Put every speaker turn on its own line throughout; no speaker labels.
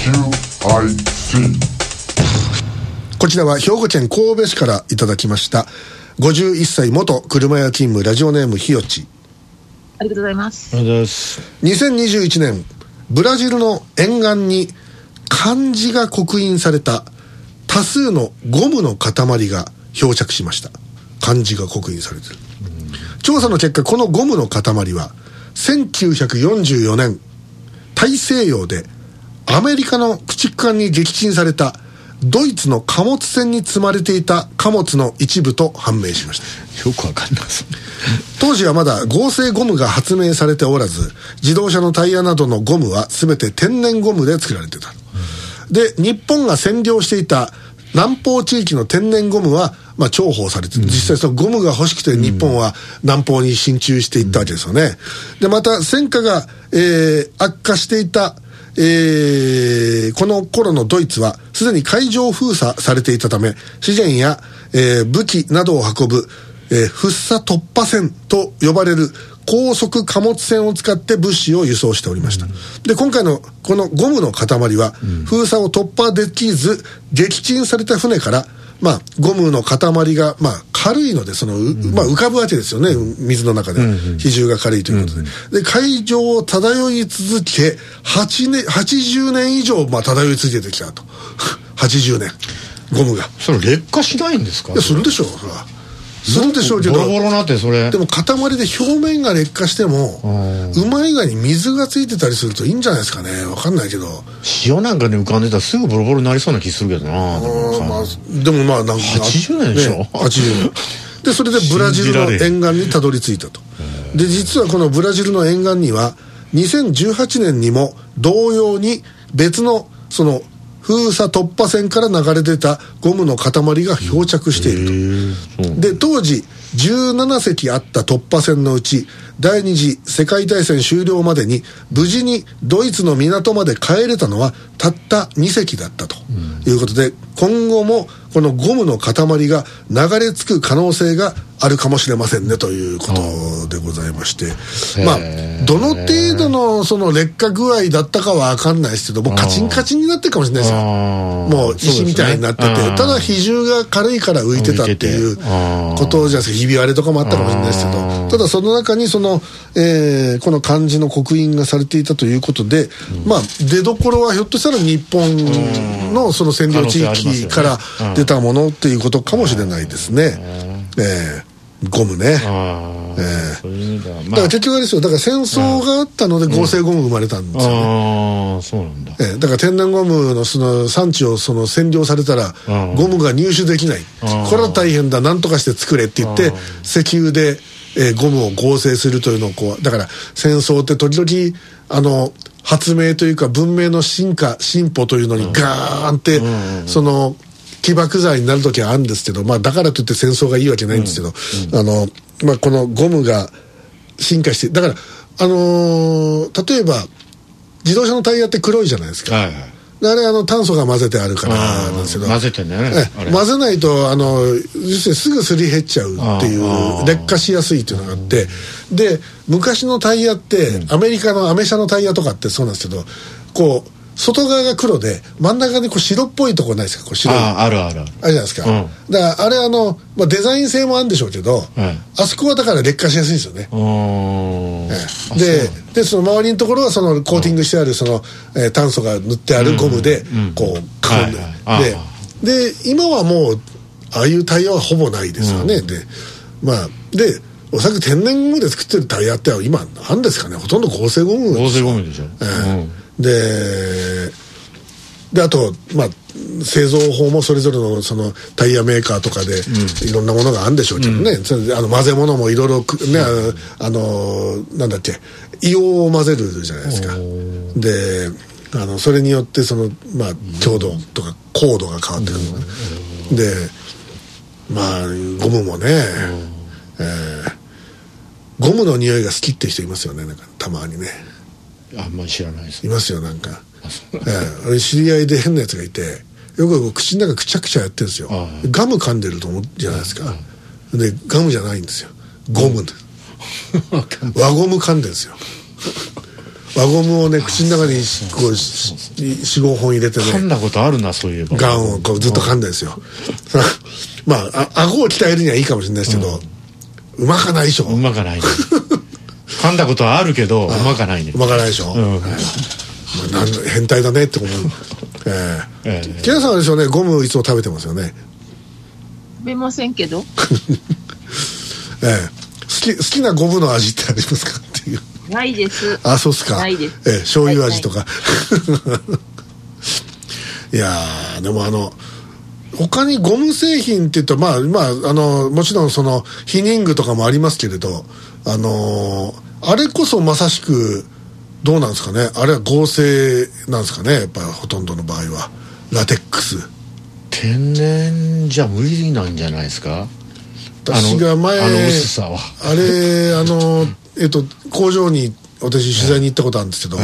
こちらは兵庫県神戸市からいただきました51歳元車屋勤務ラジオネームひよち。
ありがとうございます。
ありがとうございます。
2021年ブラジルの沿岸に漢字が刻印された多数のゴムの塊が漂着しました。漢字が刻印されている、調査の結果このゴムの塊は1944年大西洋でアメリカの駆逐艦に撃沈されたドイツの貨物船に積まれていた貨物の一部と判明しました。
よくわかんないです。
当時はまだ合成ゴムが発明されておらず、自動車のタイヤなどのゴムは全て天然ゴムで作られていた、で日本が占領していた南方地域の天然ゴムは重宝されて、実際そのゴムが欲しくて日本は南方に進駐していったわけですよね。でまた戦火が、悪化していたこの頃のドイツはすでに海上封鎖されていたため、資源や、武器などを運ぶ、福生突破船と呼ばれる高速貨物船を使って物資を輸送しておりました、で今回のこのゴムの塊は、封鎖を突破できず撃沈された船からゴムの塊が軽いので浮かぶわけですよね、水の中で、比重が軽いということで、で海上を漂い続け80年以上漂い続けてきたと80年ゴムが。
それ劣化しないんですか？
いやするでしょう、するでしょうけど、
ボロボロなってそれ
でも塊で表面が劣化しても馬以外に水がついてたりするといいんじゃないですかね。分かんないけど
塩なんかに浮かんでたらすぐボロボロになりそうな気するけどな。
でもなんか
80年でしょ、ね、
80年でそれでブラジルの沿岸にたどり着いたと。で実はこのブラジルの沿岸には2018年にも同様に別のその封鎖突破線から流れ出たゴムの塊が漂着していると。で当時17隻あった突破線のうち第二次世界大戦終了までに無事にドイツの港まで帰れたのはたった2隻だったということで、今後もこのゴムの塊が流れ着く可能性があるかもしれませんねということでございまして、どの程度のその劣化具合だったかは分かんないですけども、カチンカチンになってるかもしれないですよ。もう石みたいになってて、ただ比重が軽いから浮いてたっていうことじゃないですか。ひび割れとかもあったかもしれないですけど、ただその中にこの漢字の刻印がされていたということで、出どころはひょっとしたら日本のその占領地域から出たものっていうことかもしれないですね。ゴムね。だから結局あれですよ、だから戦争があったので合成ゴム生まれたんですよね。
そうなんだ。
だから天然ゴムのその産地をその占領されたらゴムが入手できない、これは大変だ、なんとかして作れって言って石油でゴムを合成するというのをだから戦争って時々発明というか文明の進歩というのにガーンってその起爆剤になる時はあるんですけど、だからといって戦争がいいわけないんですけど、このゴムが進化して、だから例えば自動車のタイヤって黒いじゃないですか。あれ炭素が混ぜてあるからなんですけど、
混ぜてね、
混ぜないと要するにすぐすり減っちゃうっていう劣化しやすいっていうのがあって、で昔のタイヤってアメリカのアメ車のタイヤとかってそうなんですけど、外側が黒で真ん中に白っぽいところないですか。白い
あるじゃ
ないですか、だからあれデザイン性もあるんでしょうけど、あそこはだから劣化しやすいんですよね。でその周りのところはそのコーティングしてあるその炭素が塗ってあるゴムでこう囲んで、今はもうああいうタイヤはほぼないですよね。でおそらく天然ゴムで作ってるタイヤって今何ですかね、ほとんど合成ゴム
でしょ。
であと製造法もそれぞれのそのタイヤメーカーとかでいろんなものがあるんでしょうけどね、混ぜ物もいろいろね、なんだっけ、硫黄を混ぜるじゃないですか。でそれによってその強度とか硬度が変わってくるで、ゴムもね、ゴムの匂いが好きって人いますよね、なんかたまにね。
あんまり知らないです。
いますよ、なんか知り合いで変なやつがいて、よく口の中くちゃくちゃやってるんですよ。ガム噛んでると思うじゃないですか。でガムじゃないんですよ、ゴムで輪ゴム噛んでるんですよ。 輪ゴムをね口の中にこう 4,5 本入れてね
噛んだことあるな、そういえば。
ガンをこうずっと噛んだんですよまあ顎を鍛えるにはいいかもしれないですけど、うまかないでしょ。
うまかないね噛んだことはあるけどうまかないね。
うまかないでしょ、変態だねって思う木屋さんはでしょうね、ゴムいつも食べてますよね。
食べませんけど
好きなゴムの味ってありますかっていう。
ないです。
あ、そうっすか。
ないです。
醤油味とかいやでも他にゴム製品って言うともちろんそのヒニングとかもありますけれど、あれこそまさしくどうなんですかね、あれは合成なんですかね、やっぱりほとんどの場合はラテックス。
天然じゃ無理なんじゃないですか。
私が前
薄さは
あれ工場に私取材に行ったことあるんですけど、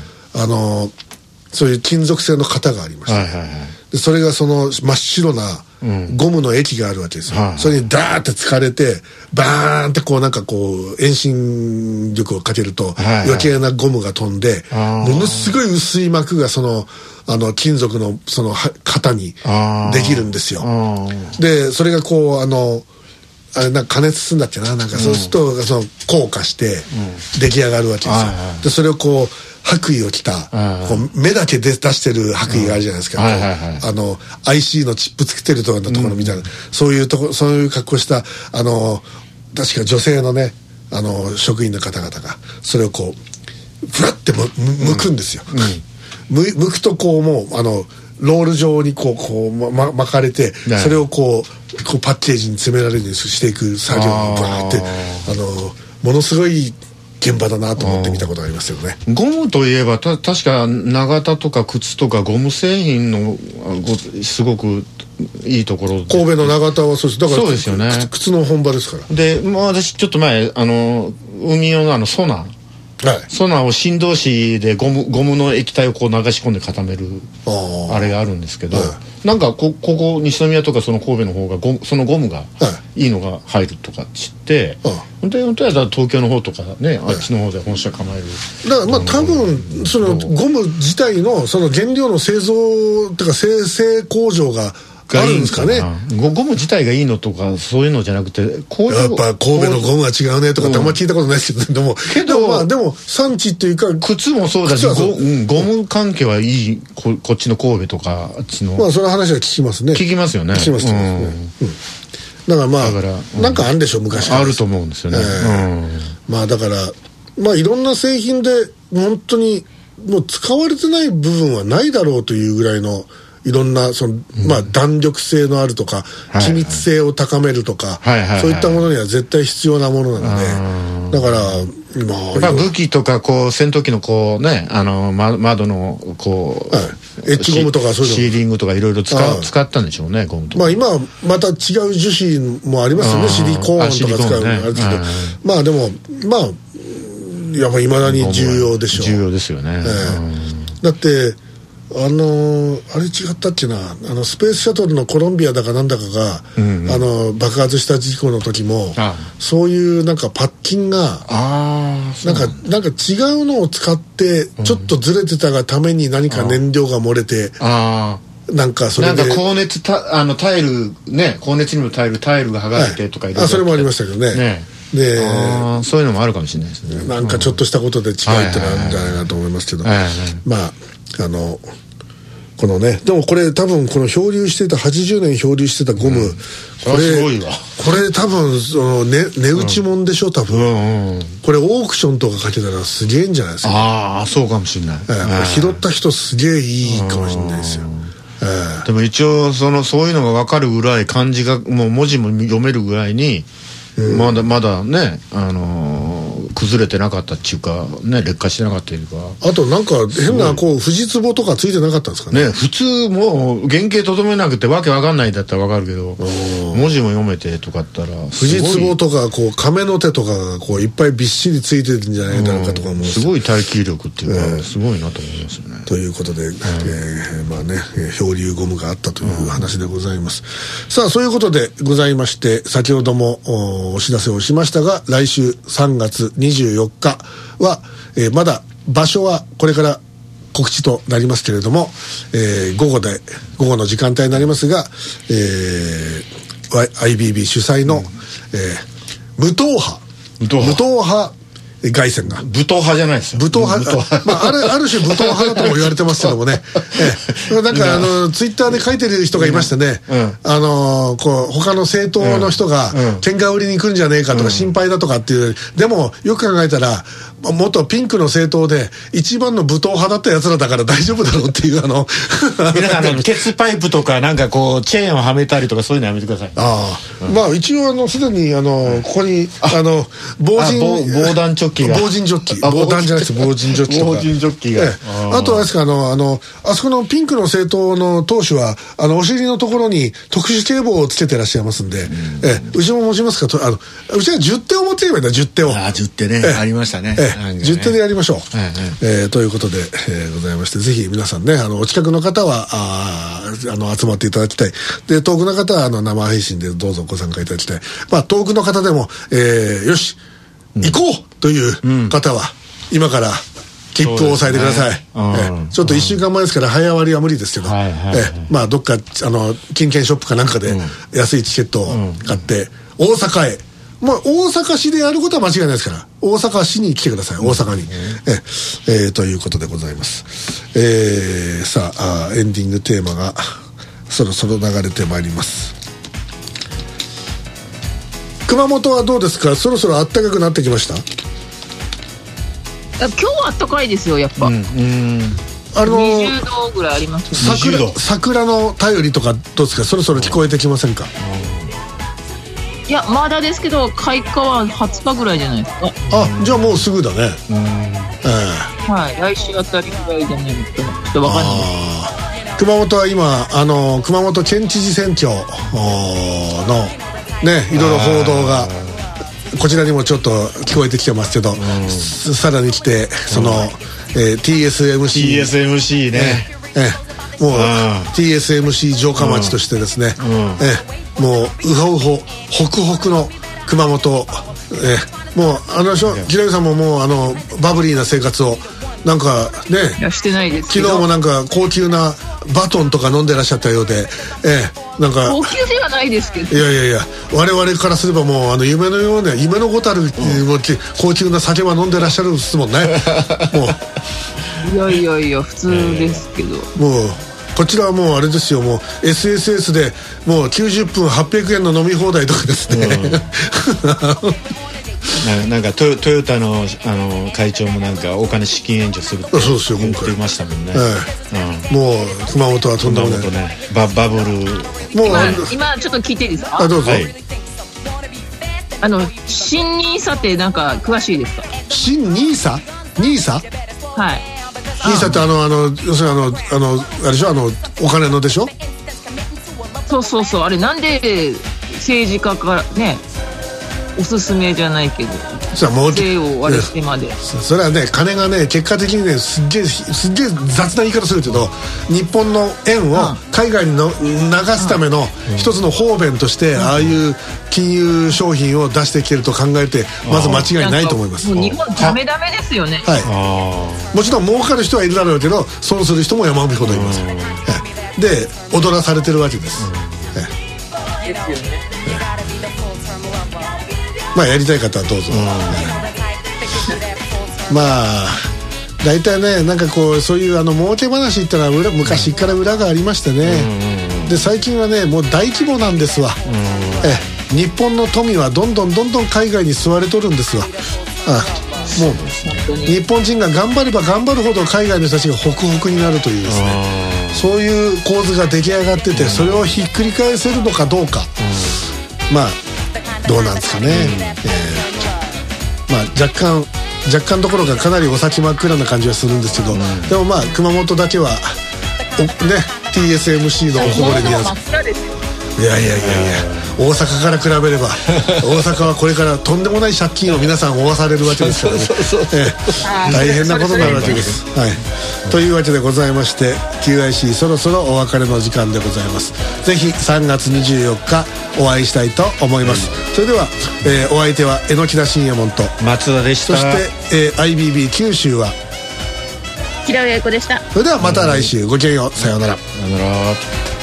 そういう金属製の型がありまして、でそれがその真っ白なゴムの液があるわけですよ、それにダーって突かれてバーンってこうなんかこう遠心力をかけると余計なゴムが飛んで、ものすごい薄い膜がその金属のその型にできるんですよ。でそれがこうあれなんか加熱するんだっけな、なんかそうするとその硬化して出来上がるわけですよ。でそれをこう白衣を着たこう目だけ出してる白衣があるじゃないですか、IC のチップつけてるところみたいな、そういう格好した確か女性のね職員の方々がそれをこうふわって剥くんですよ、剥くとこうもうロール状にこう巻かれて、それをこうパッケージに詰められるようにしていく作業がバーってものすごい現場だなと思って見たことがありますよね。
ゴムといえば確か長田とか靴とかゴム製品のすごくいいところ、
神戸の長田はそうです。だから
そうですよね、
靴の本場ですから。で
私ちょっと前海用のソナソナを振動子でゴムの液体をこう流し込んで固めるあれがあるんですけど、なんかここ西宮とかその神戸の方がそのゴムがいいのが入るとか知って、本当やったら東京の方とかね、あっちの方で本社構える。
だから多分そのゴム自体のその原料の製造とか生成工場があるんですかね。
ゴム自体がいいのとかそういうのじゃなくて、やっ
ぱ神戸のゴムは違うねとかってあんま聞いたことないですけど、でも産地っていうか
靴もそうだし、ゴム関係はいい、こっちの神戸とかあっちの
その話は聞きますね。
聞きますよね。
聞きますね。だからなんかあるんでしょう、昔
あると思うんですよね。
だからいろんな製品で本当にもう使われてない部分はないだろうというぐらいのいろんな弾力性のあるとか気密性を高めるとか、そういったものには絶対必要なものなので、だから
武器とかこう戦闘機のこうね窓のこう
エッジゴムとかそういうの
シーリングとかいろいろ使ったんでしょうね、ゴムとか。
今はまた違う樹脂もありますよね、シリコーンとか使うのあれですけど、でもやっぱり未だに重要でしょう。
重要ですよね。
だってあれ違ったっけな、スペースシャトルのコロンビアだかなんだかが、爆発した事故の時もそういうなんかパッキンがなんか違うのを使ってちょっとずれてたがために何か燃料が漏れて、なんかそれで
高熱タイルね、高熱にも耐えるタイルが剥がれてとかいろいろ、
それもありましたけどね。で
そういうのもあるかもしれないですね。
なんかちょっとしたことで違いってのあるんじゃないかと思いますけど、このね、でもこれ多分この漂流してた80年漂流してたゴム、これ多分値打ちもんでしょ多分、これオークションとかかけたらすげえんじゃないですか。
そうかもしれない。
拾った人すげえいいかもしれないですよ。
でも一応そういうのが分かるぐらい、漢字がもう文字も読めるぐらいにまだね崩れてなかったっていうかね、劣化してなかったというか、
あとなんか変なこう富士壺とかついてなかったんですかね。
普通もう原型とどめなくてわけわかんないんだったらわかるけど、文字も読めてとかったら
富士壺とかこう亀の手とかがこういっぱいびっしりついてるんじゃないだろうかとかも、
すごい耐久力っていうか、すごいなと思いますよね。
ということで、漂流ゴムがあったという話でございます。さあそういうことでございまして、先ほどもお知らせをしましたが、来週3月24日は、まだ場所はこれから告知となりますけれども、午後の時間帯になりますが、IBB 主催の、無党派凱旋が
武闘派じゃないですよ。
武闘派、ある種武闘派だとも言われてますけどもねなんかツイッターで書いてる人がいましてね、こう他の政党の人が喧嘩売りに来るんじゃねえかとか心配だとかっていう、でもよく考えたら元ピンクの政党で一番の武闘派だったやつらだから大丈夫だろうっていう
皆さん鉄パイプとかなんかこうチェーンをはめたりとかそういうのやめてください。
まあ一応すでにここに防弾チョッキが防塵ジョッキ防弾じゃないです防塵ジョッキとか防塵ジョッキが、あとはですかあそこのピンクの政党の党首はお尻のところに特殊警棒をつけてらっしゃいますんで、うちも持ちますかうちは10手を持っていけばいいんだ10手を
10手ねありましたね
10手でやりましょう、ということで、ございまして、ぜひ皆さんねお近くの方は集まっていただきたい。で遠くの方は生配信でどうぞご参加いただきたい。遠くの方でも、よし行こうという方は今から切符を押さえてください、ちょっと1週間前ですから早割りは無理ですけど、どっか金券ショップかなんかで安いチケットを買って大阪へ、大阪市でやることは間違いないですから大阪市に来てください。大阪に、ということでございます。さあエンディングテーマがそろそろ流れてまいります。熊本はどうですか？そろそろ暖かくなってきました？
今日は暖かいですよやっぱ、20度ぐらいあります。
桜の便りとかどうですか？そろそろ聞こえてきませんか？
いやまだですけど開花は20日ぐらいじゃないですか。
じゃあもうすぐだね。
はい来週あたりぐらいじゃないですか。ちょっと分かんない。
熊本は今熊本県知事選挙のねいろいろ報道がこちらにもちょっと聞こえてきてますけど、さらに来てTSMC
ね、
もう TSMC 城下町としてですね、もうウホウホホクホクの熊本、もう木田さんももうバブリーな生活をなんかね、
いやしてないですけど
昨日もなんか高級なバトンとか飲んでらっしゃったようで、なんか
高級ではないですけど、
いや我々からすればもう夢のような夢のごたる、高級な酒は飲んでらっしゃるですもんねも
ういや普通ですけど、
もうこちらはもうあれですよ、もう SSS でもう90分800円の飲み放題とかですね、
なんかトヨタの会長もなんかお金資金援助するって言ってましたもんね。
もう熊本はとんでもない、
バブル。
もう今ちょっと聞いていいですか？
どうぞ。
新NISAってなんか詳しいですか？
新NISA？
はい。
NISAって要するにあれでしょ、お金のでしょ？
そうあれなんで政治家からねおすすめじゃないけど税を割りしてまで、
それはね金がね結果的にねすっげえ雑な言い方するけど、日本の円を海外に流すための一つの方便としてああいう金融商品を出してきてると考えてまず間違いないと思います。
もう日本ダメですよね。
もちろん儲かる人はいるだろうけど損する人も山ほどいます。で踊らされてるわけです。ですよね。やりたい方はどうぞ。大体ねなんかこうそういう儲け話ってのは昔から裏がありましてね、で最近はねもう大規模なんですわ。日本の富はどんどん海外に吸われとるんですわ。もう日本人が頑張れば頑張るほど海外の人たちがホクホクになるというですね、そういう構図が出来上がってて、それをひっくり返せるのかどうか、どうなんですかね。若干どころかかなりお先真っ暗な感じはするんですけど、でも熊本だけはTSMC のおこぼれにやつ。いや大阪から比べれば大阪はこれからとんでもない借金を皆さん負わされるわけですからね。大変なことになるわけです。というわけでございまして QIC そろそろお別れの時間でございます。ぜひ3月24日お会いしたいと思います。それでは、お相手は榎田信也門と
松田でした。
そして、IBB 九州は
平尾英子でした。
それではまた来週、ごきげんよう、さようなら。
さようなら。